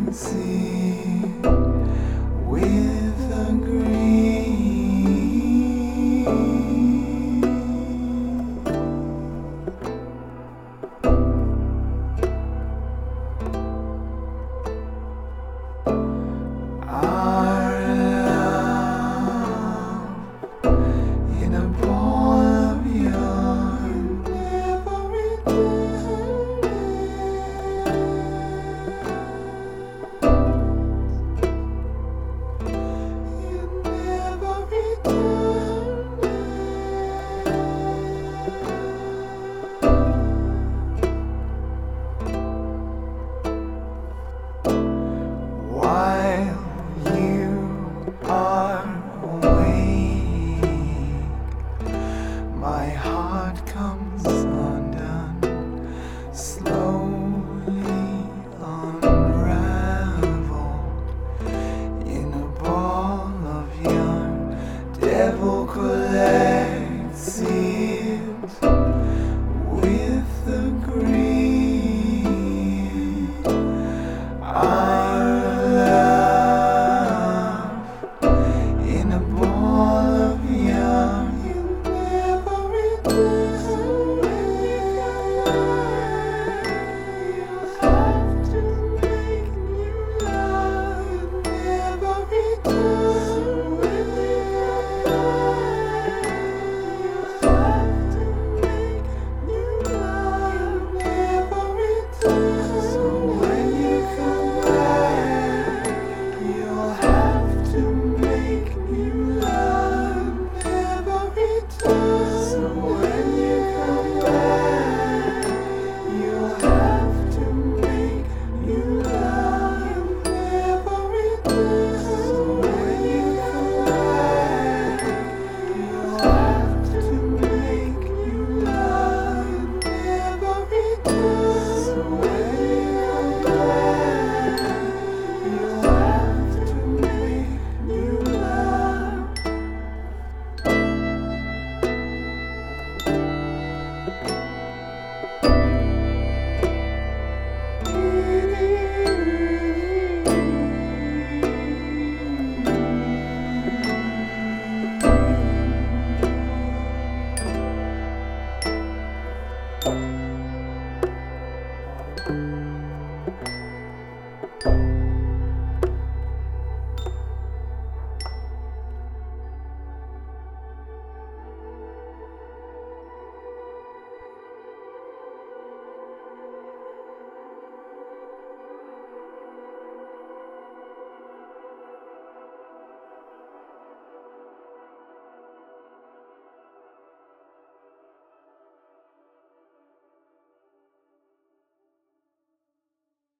see with a green. Our love in a ball of yarn, never while you are awake, my heart comes undone, slowly unraveled in a ball of yarn. Devil collects it with the green. Our love in a ball of yarn, you never return. When you come back, you'll have to make new love. You never return. When you come back, you'll have to make new love. You never return. So when you come back, you'll have to make new love, never return. So when you come back, you'll have to make new love, never return. So when you come back, you'll have to make new love, never return. So when you come back, you'll have to make new love.